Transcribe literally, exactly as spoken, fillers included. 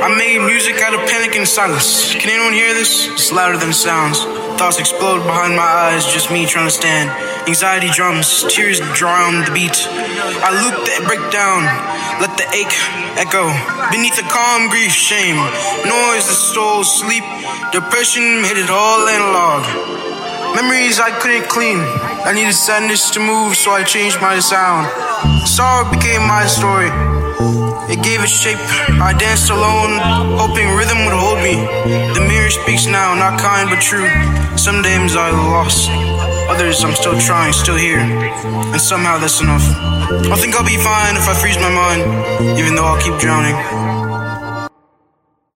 I made music out of panic and silence. Can anyone hear this? It's louder than it sounds. Thoughts explode behind my eyes, just me trying to stand. Anxiety drums, tears drown the beat. I loop the breakdown, let the ache echo. Beneath the calm grief, shame, noise that stole sleep. Depression made it all analog. Memories I couldn't clean. I needed sadness to move, so I changed my sound. Sorrow became my story. It gave it shape. I danced alone, hoping rhythm would hold me. The mirror speaks now, not kind but true. Some days I lost, others I'm still trying, still here. And somehow that's enough. I think I'll be fine if I freeze my mind, even though I'll keep drowning.